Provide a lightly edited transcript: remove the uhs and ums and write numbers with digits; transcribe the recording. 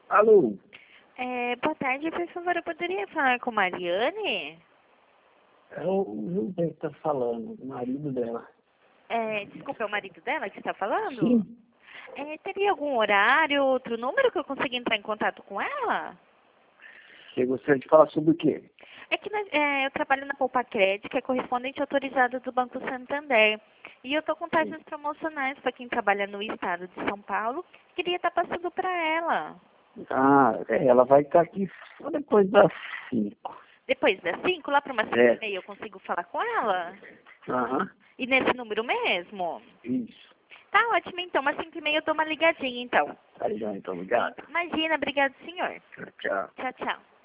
Alô? Boa tarde, por favor, eu poderia falar com Mariane? É o Gilberto que tá falando, o marido dela. Desculpa, é o marido dela que está falando? Sim. Teria algum horário, outro número que eu consiga entrar em contato com ela? Você gostaria de falar sobre o quê? Eu trabalho na Poupa Crédito, que é correspondente autorizado do Banco Santander. E eu estou com taxas promocionais para quem trabalha no estado de São Paulo. Queria estar passando para ela. Ela vai estar aqui só depois das 5. Depois das 5, lá para umas 5h30, eu consigo falar com ela? Aham. E nesse número mesmo? Isso. Tá ótimo, então. Umas 5h30 eu dou uma ligadinha, então. Tá legal, então, obrigado. Imagina, obrigado, senhor. Tchau, tchau. Tchau, tchau.